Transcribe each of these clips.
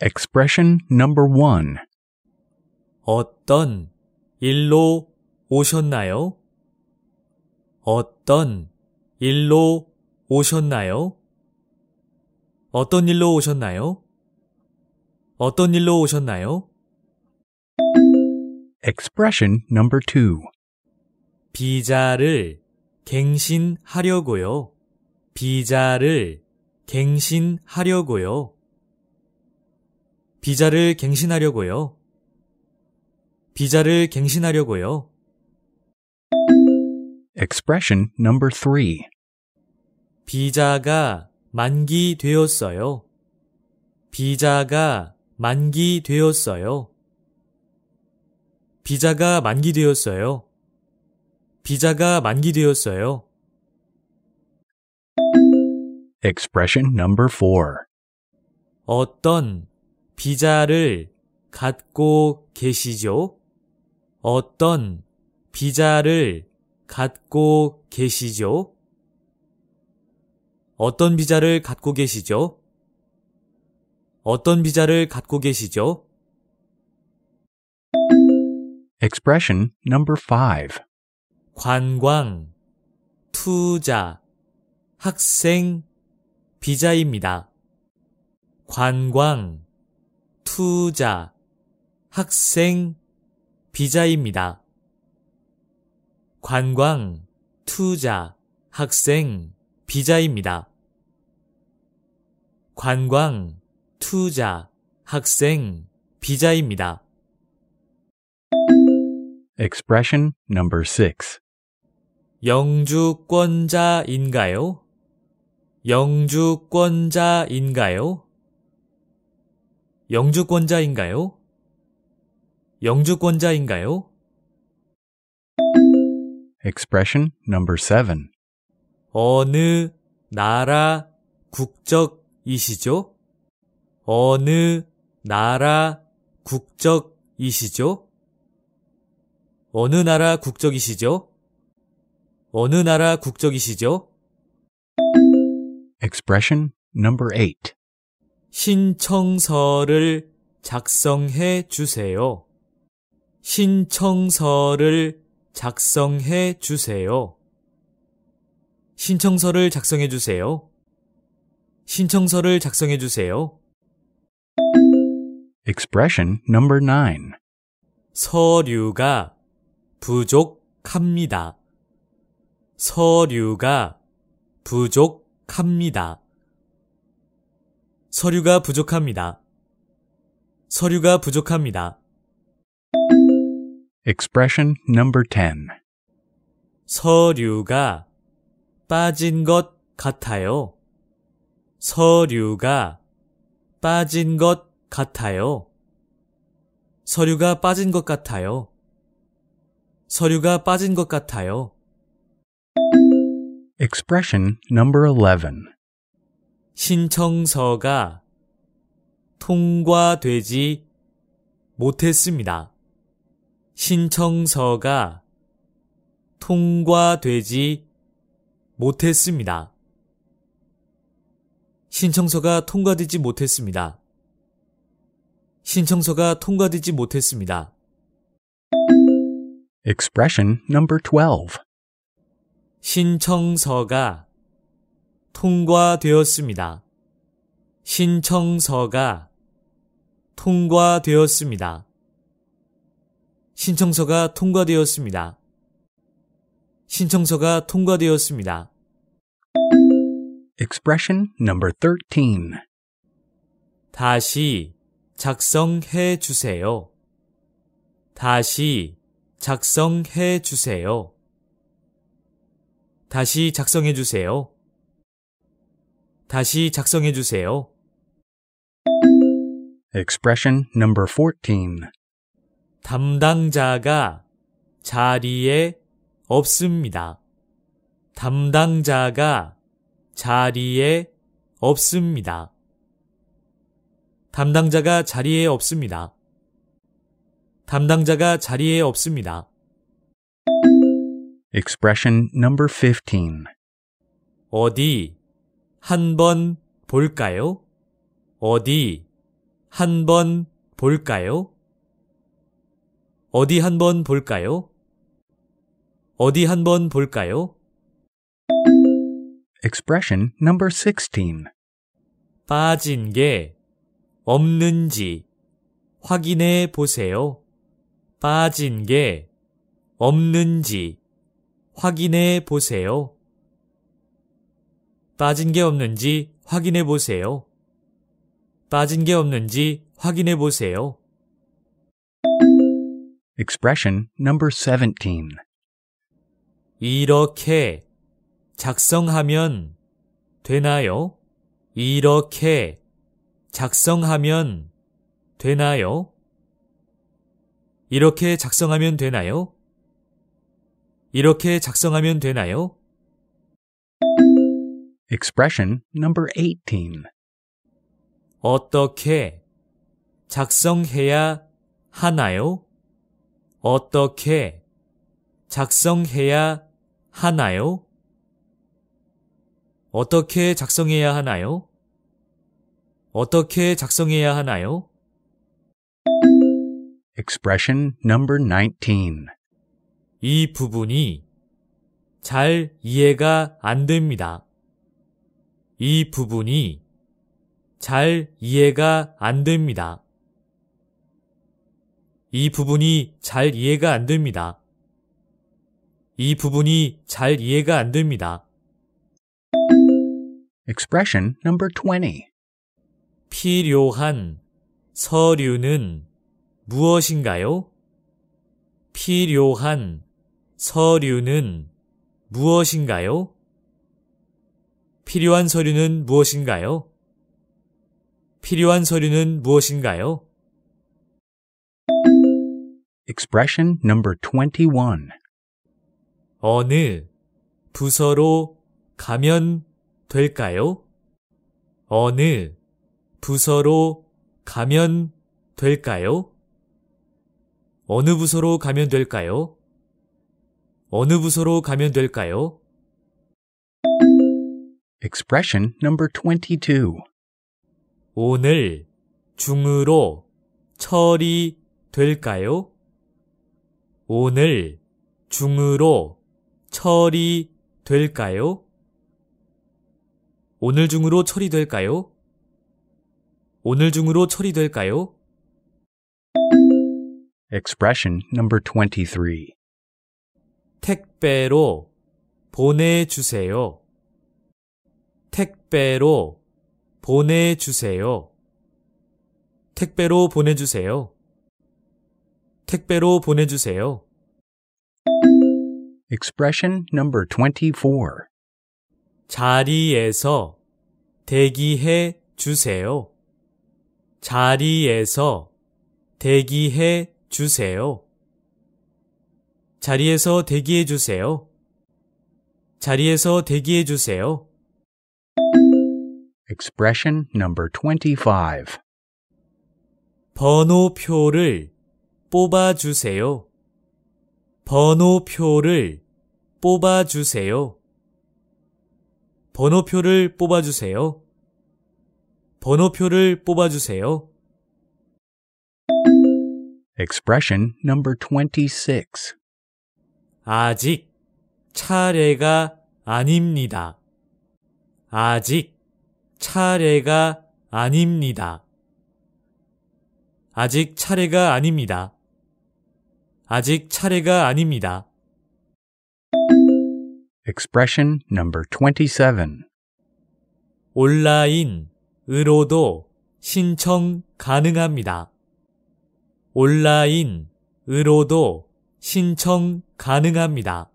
Expression number 1. 어떤 일로 오셨나요? 어떤 일로 오셨나요? 어떤 일로 오셨나요? 어떤 일로 오셨나요? Expression number 2. 비자를 갱신하려고요. 비자를 갱신하려고요. 비자를 갱신하려고요. 비자를 갱신하려고요. Expression number 3. 비자가 만기되었어요. 비자가 만기되었어요. 비자가 만기되었어요. 비자가 만기되었어요. Expression number 4. 어떤 비자를 갖고 계시죠? 어떤 비자를 갖고 계시죠? 어떤 비자를 갖고 계시죠? 어떤 비자를 갖고 계시죠? Expression number 5. 관광, 투자, 학생, 비자입니다. 관광, 투자, 학생, 비자입니다. 관광, 투자, 학생, 비자입니다. 관광, 투자, 학생, 비자입니다. Expression number 6. 영주권자인가요? 영주권자인가요? 영주권자인가요? 영주권자인가요? Expression number 7. 어느 나라 국적이시죠? 어느 나라 국적이시죠? 어느 나라 국적이시죠? 어느 나라 국적이시죠? Expression number 8. 신청서를 작성해 주세요. 신청서를 작성해 주세요. 신청서를 작성해 주세요. 신청서를 작성해 주세요. Expression number 9. 서류가 부족합니다. 서류가 부족합니다. 서류가 부족합니다. 서류가 부족합니다. Expression number 10. 서류가 빠진 것 같아요. 서류가 빠진 것 같아요. 서류가 빠진 것 같아요. 서류가 빠진 것 같아요. Expression number 11. 신청서가 통과되지 못했습니다. 신청서가 통과되지 못했습니다. 신청서가 통과되지 못했습니다. 신청서가 통과되지 못했습니다. Expression number 12. 신청서가 통과되었습니다. 신청서가 통과되었습니다. 신청서가 통과되었습니다. 신청서가 통과되었습니다. Expression number 13. 다시 작성해 주세요. 다시 작성해 주세요. 다시 작성해 주세요. 다시 작성해 주세요. Expression number 14. 담당자가 자리에 없습니다. 담당자가 자리에 없습니다. 담당자가 자리에 없습니다. 담당자가 자리에 없습니다. Expression number 15. 어디 한번 볼까요? 어디 한번 볼까요? 어디 한번 볼까요? 어디 한번 볼까요? Expression number 16. 빠진 게 없는지 확인해 보세요. 빠진 게 없는지 확인해 보세요. 빠진 게 없는지 확인해 보세요. 빠진 게 없는지 확인해 보세요. Expression number 17. 이렇게 작성하면 되나요? 이렇게 작성하면 되나요? 이렇게 작성하면 되나요? 이렇게 작성하면 되나요? Expression number 18. 어떻게 작성해야 하나요? 어떻게 작성해야 하나요? 어떻게 작성해야 하나요? 어떻게 작성해야 하나요? Expression number 19. 이 부분이 잘 이해가 안 됩니다. 이 부분이 잘 이해가 안 됩니다. 이 부분이 잘 이해가 안 됩니다. 이 부분이 잘 이해가 안 됩니다. Expression number 20. 필요한 서류는 무엇인가요? 필요한 서류는 무엇인가요? 필요한 서류는 무엇인가요? 필요한 서류는 무엇인가요? Expression number 21. 어느 부서로 가면 될까요? 어느 부서로 가면 될까요? 어느 부서로 가면 될까요? 어느 부서로 가면 될까요? Expression number 22. 오늘 중으로 처리될까요? 오늘 중으로 처리될까요? 오늘 중으로 처리될까요? 오늘 중으로 처리될까요? Expression number 23. 택배로 보내주세요. 택배로 보내주세요. 택배로 보내주세요. 택배로 보내주세요. Expression number 24. 자리에서 대기해 주세요. 자리에서 대기해 주세요. 자리에서 대기해 주세요. 자리에서 대기해 주세요. Expression number 25. 번호표를 뽑아주세요. 번호표를 뽑아주세요. 번호표를 뽑아주세요. 번호표를 뽑아주세요. Expression number 26. 아직 차례가 아닙니다. 아직 차례가 아닙니다. 아직 차례가 아닙니다. 아직 차례가 아닙니다. Expression number 27. 온라인으로도 신청 가능합니다. 온라인으로도 신청 가능합니다.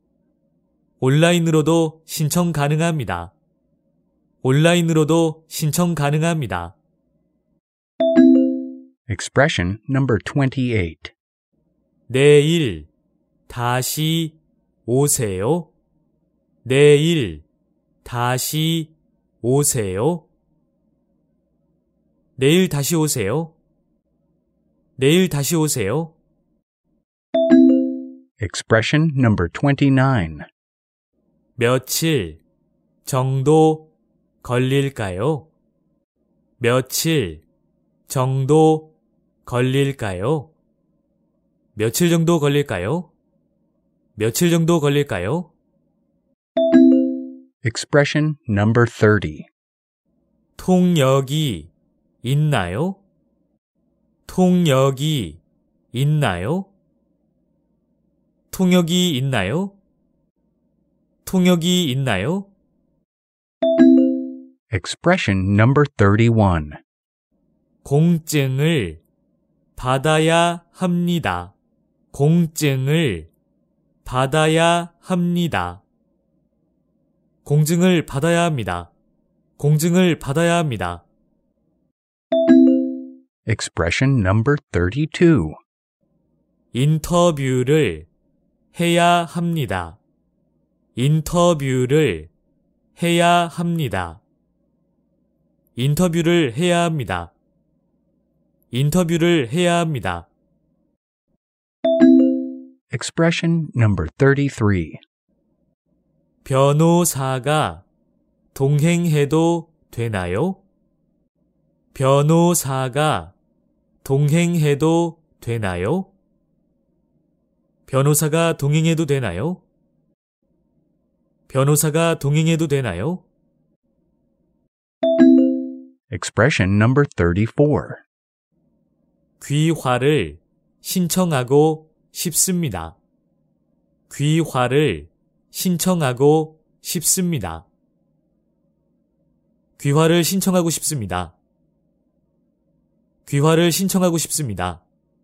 온라인으로도 신청 가능합니다. 온라인으로도 신청 가능합니다. Expression number 28. 내일 다시 오세요. 내일 다시 오세요. 내일 다시 오세요. 내일 다시 오세요. Expression number 29. 며칠 정도 걸릴까요? 며칠 정도 걸릴까요? 며칠 정도 걸릴까요? 며칠 정도 걸릴까요? Expression number 30. 통역이 있나요? 통역이 있나요? 통역이 있나요? 통역이 있나요? Expression number 31. 공증을 받아야 합니다. 공증을 받아야 합니다. 공증을 받아야 합니다. 공증을 받아야 합니다. Expression number 32. 인터뷰를 해야 합니다. 인터뷰를 해야 합니다. 인터뷰를 해야 합니다. 인터뷰를 해야 합니다. Expression number 33. 변호사가 동행해도 되나요? 변호사가 동행해도 되나요? 변호사가 동행해도 되나요? 변호사가 동행해도 되나요? Expression number 34. 귀화를 신청하고 싶습니다. 귀화를 신청하고 싶습니다. 귀화를 신청하고 싶습니다. 귀화를 신청하고 싶습니다.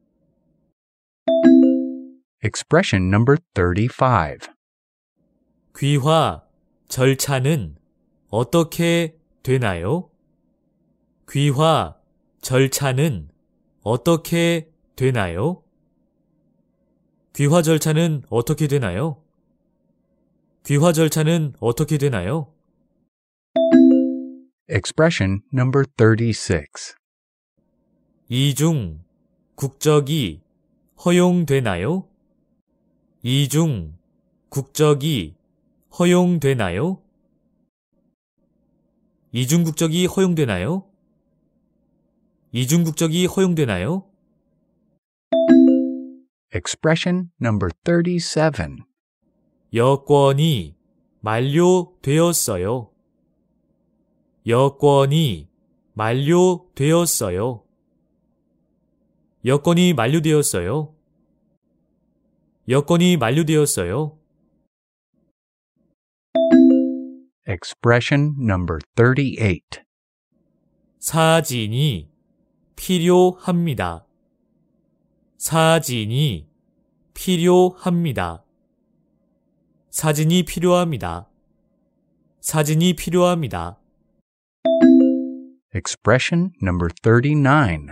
Expression number 35. 귀화 절차는 어떻게 되나요? 귀화 절차는 어떻게 되나요? 귀화 절차는 어떻게 되나요? 귀화 절차는 어떻게 되나요? Expression number 36. 이중 국적이 허용되나요? 이중 국적이 허용되나요? 이중 국적이 허용되나요? 이중 국적이 허용되나요? Expression number 37. 여권이 만료되었어요. 여권이 만료되었어요. 여권이 만료되었어요. 여권이 만료되었어요. Expression number 38. 사진이 필요합니다. 사진이 필요합니다. 사진이 필요합니다. 사진이 필요합니다. Expression number 39.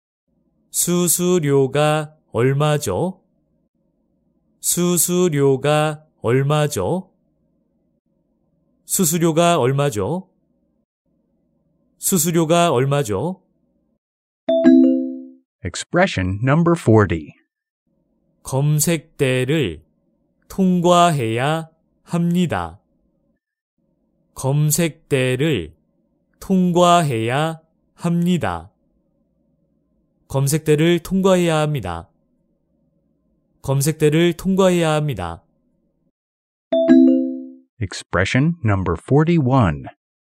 수수료가 얼마죠? 수수료가 얼마죠? 수수료가 얼마죠? 수수료가 얼마죠? Expression number 40. 검색대를 통과해야 합니다. 검색대를 통과해야 합니다. 검색대를 통과해야 합니다. 검색대를 통과해야 합니다. Expression number 41.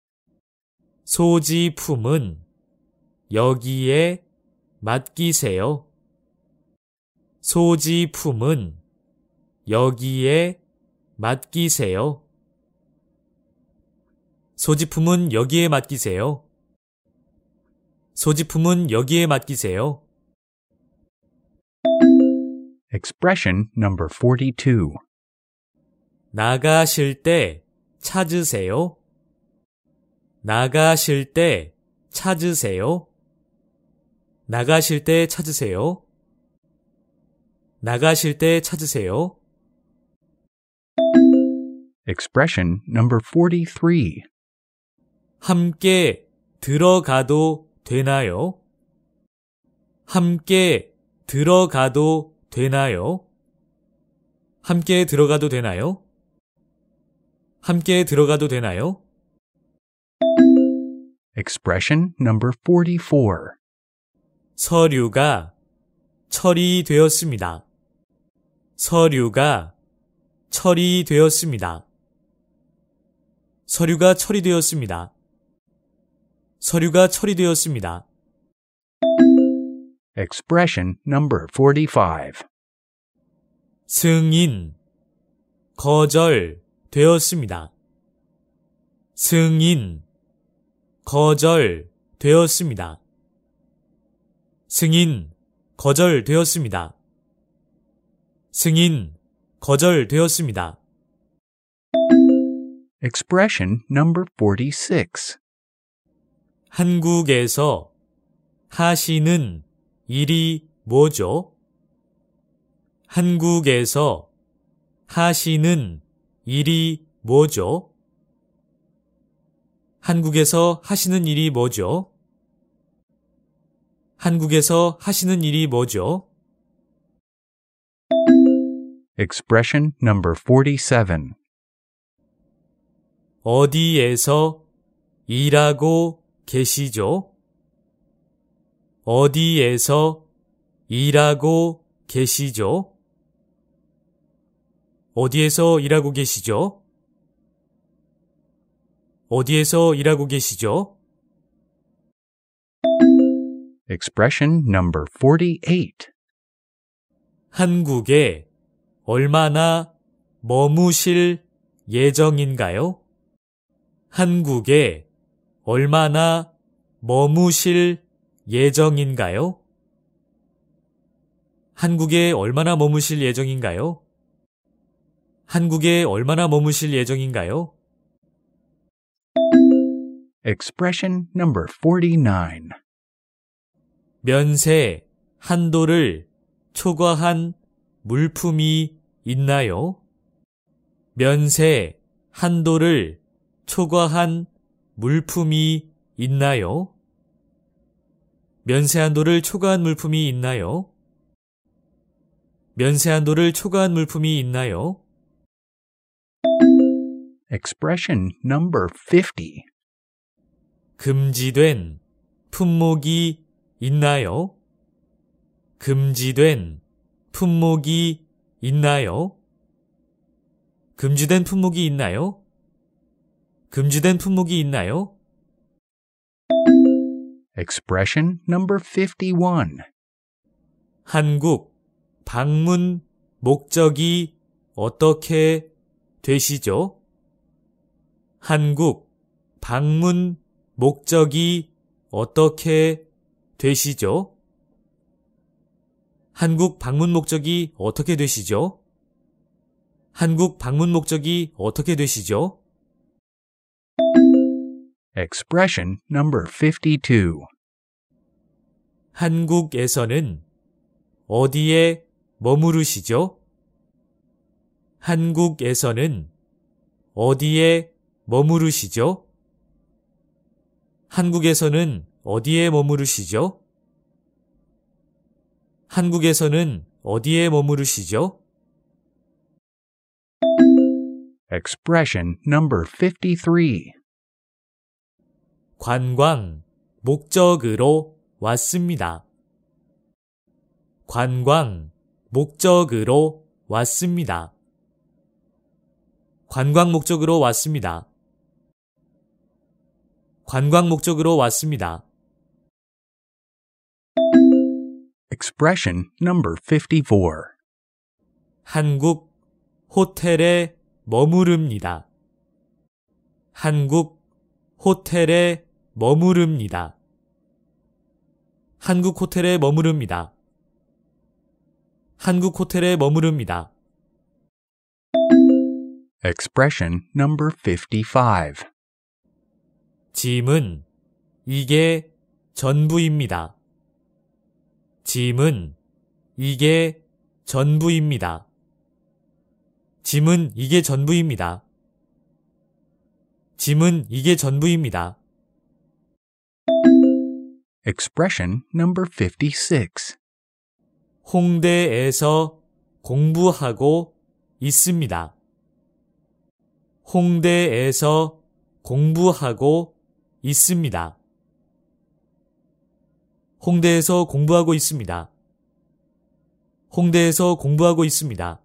소지품은 여기에 맡기세요. 소지품은 여기에 맡기세요. 소지품은 여기에 맡기세요. 소지품은 여기에 맡기세요. Expression number 42. 나가실 때 찾으세요. 나가실 때 찾으세요. 나가실 때 찾으세요. 나가실 때 찾으세요. Expression number 43. 함께 들어가도 되나요? 함께 들어가도 되나요? 함께 들어가도 되나요? 함께 들어가도 되나요? Expression number 44. 서류가 처리되었습니다. 서류가 처리되었습니다. 서류가 처리되었습니다. 서류가 처리되었습니다. Expression number 45. 승인, 거절되었습니다. 승인, 거절되었습니다. 승인, 거절되었습니다. 승인, 거절되었습니다. Expression number 46. 한국에서 하시는 일이 뭐죠? 한국에서 하시는 일이 뭐죠? 한국에서 하시는 일이 뭐죠? 한국에서 하시는 일이 뭐죠? Expression number 47. 어디에서 일하고 계시죠? 어디에서 일하고 계시죠? 어디에서 일하고 계시죠? 어디에서 일하고 계시죠? Expression number 48. 한국에 얼마나 머무실 예정인가요? 한국에 얼마나 머무실 예정인가요? 한국에 얼마나 머무실 예정인가요? 한국에 얼마나 머무실 예정인가요? Expression number 49. 면세 한도를 초과한 물품이 있나요? 면세 한도를 초과한 물품이 있나요? 면세 한도를 초과한 물품이 있나요? 면세 한도를 초과한 물품이 있나요? Expression number 50. 금지된 품목이 있나요? 금지된 품목이 있나요? 금지된 품목이 있나요? 금지된 품목이 있나요? Expression number 51. 한국 방문 목적이 어떻게 되시죠? 한국 방문 목적이 어떻게 되시죠? 한국 방문 목적이 어떻게 되시죠? 한국 방문 목적이 어떻게 되시죠? Expression number 52. 한국에서는 어디에 머무르시죠? 한국에서는 어디에 머무르시죠? 한국에서는 어디에 머무르시죠? 한국에서는 어디에 머무르시죠? Expression number 53. 관광 목적으로 왔습니다. 관광 목적으로 왔습니다. 관광 목적으로 왔습니다. 관광 목적으로 왔습니다. Expression number 54. 한국 호텔에 머무릅니다. 한국 호텔에 머무릅니다. 한국 호텔에 머무릅니다. 한국 호텔에 머무릅니다. Expression number 55. 짐은 이게 전부입니다. 짐은 이게 전부입니다. 짐은 이게 전부입니다. 짐은 이게 전부입니다. Expression number 56. 홍대에서 공부하고 있습니다. 홍대에서 공부하고 있습니다. 홍대에서 공부하고 있습니다. 홍대에서 공부하고 있습니다.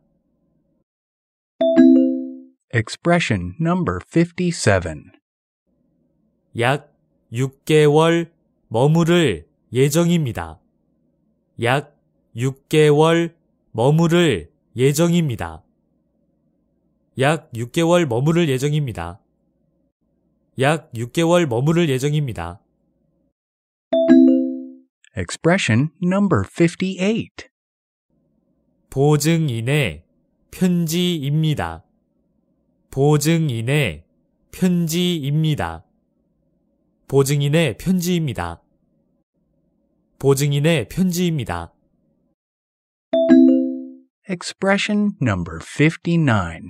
Expression number 57. 약 6개월 머무를 예정입니다. 약 6개월 머무를 예정입니다. 약 6개월 머무를 예정입니다. 약 6개월 머무를 예정입니다. Expression number 58. 보증인의 편지입니다. 보증인의 편지입니다. 보증인의 편지입니다. 보증인의 편지입니다. Expression number 59.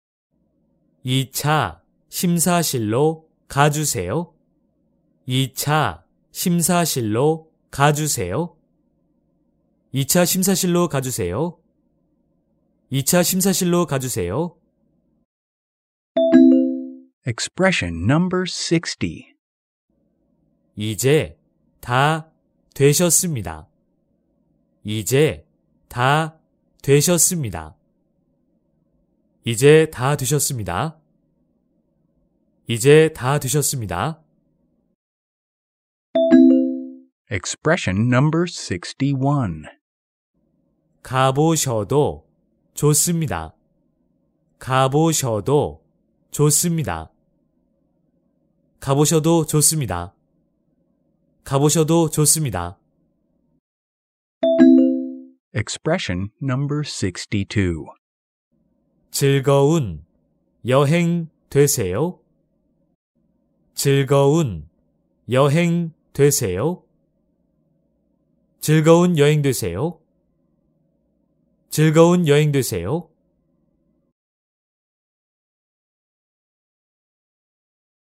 2차 심사실로 가주세요. 2차 심사실로 가주세요. 2차 심사실로 가주세요. 2차 심사실로 가주세요. Expression number 60. 이제 다 되셨습니다. 이제 다 되셨습니다. 이제 다 되셨습니다. 이제 다 되셨습니다. Expression number 61. 가보셔도 좋습니다. 가보셔도 좋습니다. 가보셔도 좋습니다. 가보셔도 좋습니다. Expression number 62. 즐거운 여행 되세요. 즐거운 여행 되세요. 즐거운 여행 되세요. 즐거운 여행 되세요.